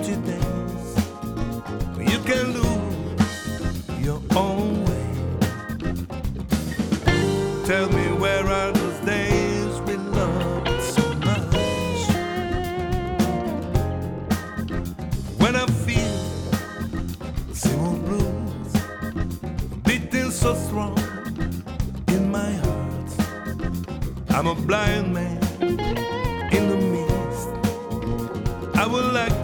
empty days when you can lose your own way. Tell me, where are those days we loved so much? When I feel the same old blues beating so strong in my heart, I'm a blind man in the mist. I would like